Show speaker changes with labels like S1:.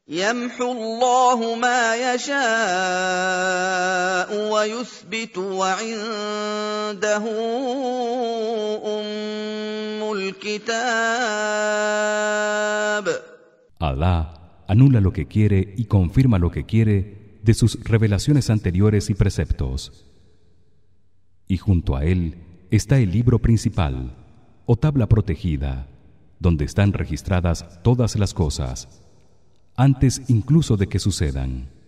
S1: يَمْحُو اللَّهُ مَا يَشَاءُ وَيُثْبِتُ وَعِندَهُ أُمُّ الْكِتَابِ.
S2: Alá anula lo que quiere y confirma lo que quiere de sus revelaciones anteriores y preceptos. Y junto a él está el libro principal o tabla protegida, donde están registradas todas las cosas, antes incluso de que sucedan.